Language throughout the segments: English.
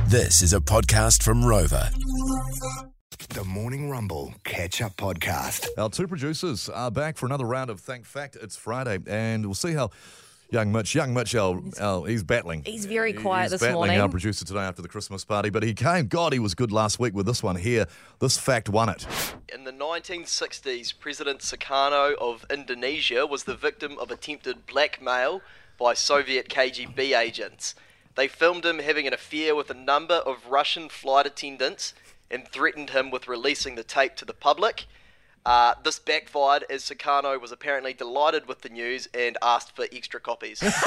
This is a podcast from Rover. The Morning Rumble Catch-Up Podcast. Our two producers are back for another round of Thank Fact. It's Friday, and we'll see how young Mitch, he's battling. He's very quiet this battling morning. Our producer today after the Christmas party, but he came. God, he was good last week with this one here. This fact won it. In the 1960s, President Sukarno of Indonesia was the victim of attempted blackmail by Soviet KGB agents. They filmed him having an affair with a number of Russian flight attendants and threatened him with releasing the tape to the public. This backfired as Sukarno was apparently delighted with the news and asked for extra copies. Mitch,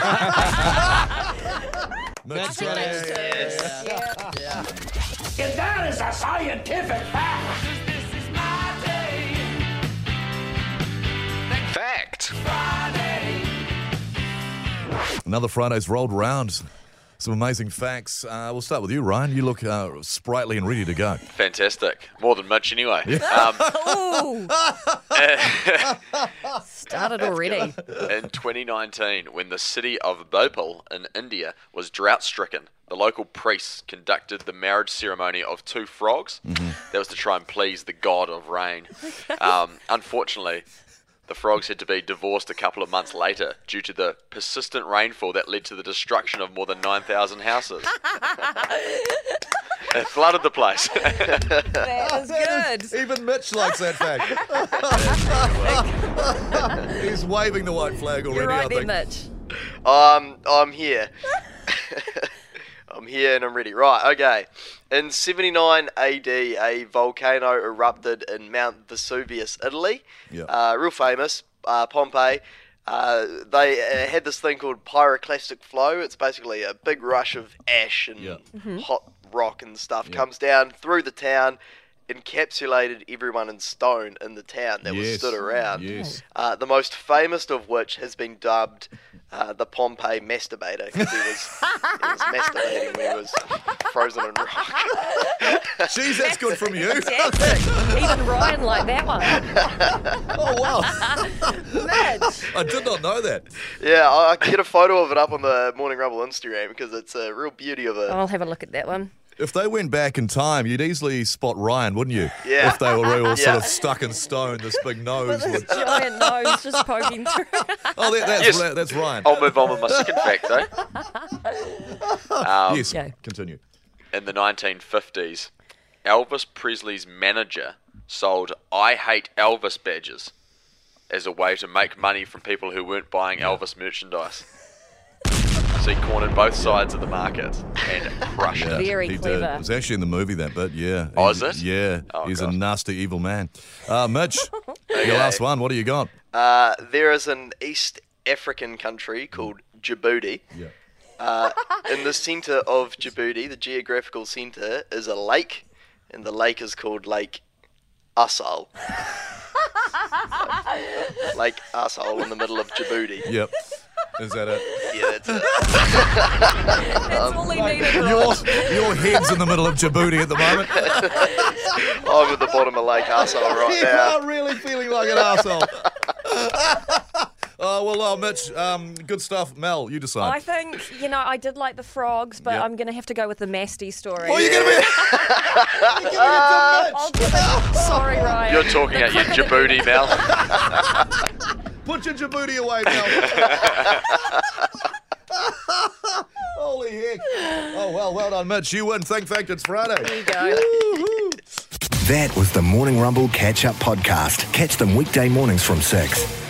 Yes. Yeah. And that is a scientific fact. Fact. Another Friday's rolled around. Some amazing facts. We'll start with you, Ryan. You look sprightly and ready to go. Fantastic. More than Mitch anyway. Ooh. Started already. In 2019, when the city of Bhopal in India was drought-stricken, the local priests conducted the marriage ceremony of two frogs. That was to try and please the god of rain. Unfortunately, the frogs had to be divorced a couple of months later due to the persistent rainfall that led to the destruction of more than 9,000 houses. It flooded the place. That is good. Even Mitch likes that fact. He's waving the white flag already, You're right I there, think. Mitch. I'm here. I'm here and I'm ready. Right, okay. In 79 AD, a volcano erupted in Mount Vesuvius, Italy. Yeah. Real famous, Pompeii. They had this thing called pyroclastic flow. It's basically a big rush of ash and hot rock and stuff comes down through the town, encapsulated everyone in stone in the town that was stood around. Yes. The most famous of which has been dubbed the Pompeii masturbator, because he was masturbating when he was frozen in rock. Jeez, that's good from you. Fantastic. Even Ryan liked that one. Oh, wow. Mitch. I did not know that. Yeah, I can get a photo of it up on the Morning Rumble Instagram because it's a real beauty of it. I'll have a look at that one. If they went back in time, you'd easily spot Ryan, wouldn't you? Yeah. If they were all sort Yeah. of stuck in stone, this big nose. With his would... giant nose just poking through. Oh, Yes. that's Ryan. I'll move on with my second fact, though. Yes, Go. continue. In the 1950s, Elvis Presley's manager sold I Hate Elvis badges as a way to make money from people who weren't buying Elvis merchandise. So he cornered both sides of the market and crushed it. Very he clever. did. It was actually in the movie, that bit, yeah. Oh, is it? Yeah. Oh, He's a God. nasty, evil man. Mitch, your last one. What do you got? There is an East African country called Djibouti. Yeah. In the centre of Djibouti, the geographical centre, is a lake, and the lake is called Lake Assal. Lake Assal in the middle of Djibouti. Yep. Is that it? Yeah, that's it. That's all he needed, Ryan. Your head's in the middle of Djibouti at the moment. I'm at the bottom of Lake Assal right You now. are really feeling like an arsehole. Mitch, good stuff. Mel, you decide. I think, I did like the frogs, but Yeah. I'm going to have to go with the Masty story. Oh, you're going to be... I'll give it. Sorry, Ryan. You're talking at your Djibouti, Mel. Put your Djibouti away, Mel. Holy heck. Oh, well done, Mitch. You win. Thank Fact, it's Friday. There you go. Woo-hoo. That was the Morning Rumble Catch-Up Podcast. Catch them weekday mornings from 6.